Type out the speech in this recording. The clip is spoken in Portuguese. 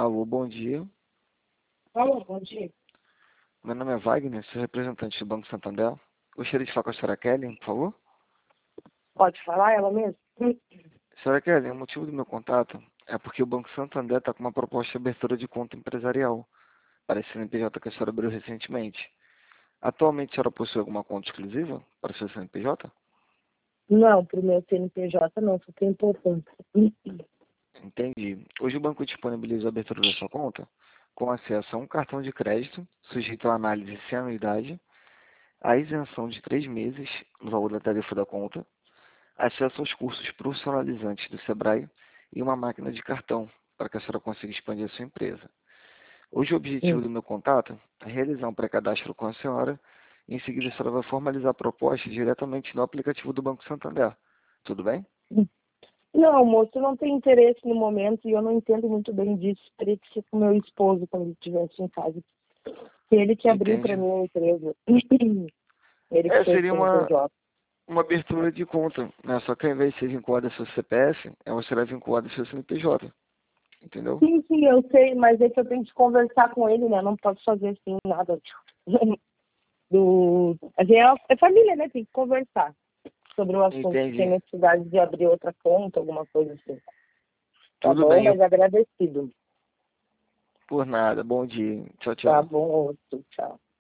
Alô, bom dia. Alô, bom dia. Meu nome é Wagner, sou representante do Banco Santander. Gostaria de falar com a senhora Kelly, por favor. Pode falar ela mesmo? Senhora Kelly, o motivo do meu contato é porque o Banco Santander está com uma proposta de abertura de conta empresarial para esse CNPJ que a senhora abriu recentemente. Atualmente a senhora possui alguma conta exclusiva para o seu CNPJ? Não, pro meu CNPJ não, só tem por conta. Entendi. Hoje o banco disponibiliza a abertura da sua conta com acesso a um cartão de crédito sujeito à análise sem anuidade, a isenção de 3 meses no valor da tarifa da conta, acesso aos cursos profissionalizantes do Sebrae e uma máquina de cartão para que a senhora consiga expandir a sua empresa. Hoje o objetivo do meu contato é realizar um pré-cadastro com a senhora e em seguida a senhora vai formalizar a proposta diretamente no aplicativo do Banco Santander. Tudo bem? Não, moço, não tem interesse no momento e eu não entendo muito bem disso. Teria que ser com meu esposo quando ele estivesse em casa. Ele que abriu para Entende? mim a empresa. Ele que fez Seria CNPJ. uma abertura de conta, né? Só que ao invés de ser vinculado ao seu CPF, ela será vinculada ao seu CNPJ. Entendeu? Sim, eu sei, mas é que eu tenho que conversar com ele, né? Não posso fazer assim nada. A gente é família, né? Tem que conversar sobre o assunto. Tem Entendi. necessidade de abrir outra conta, alguma coisa assim. Tá Tudo bom, bem, mas agradecido. por nada. Bom dia. Tchau, Tá tchau. bom, tchau.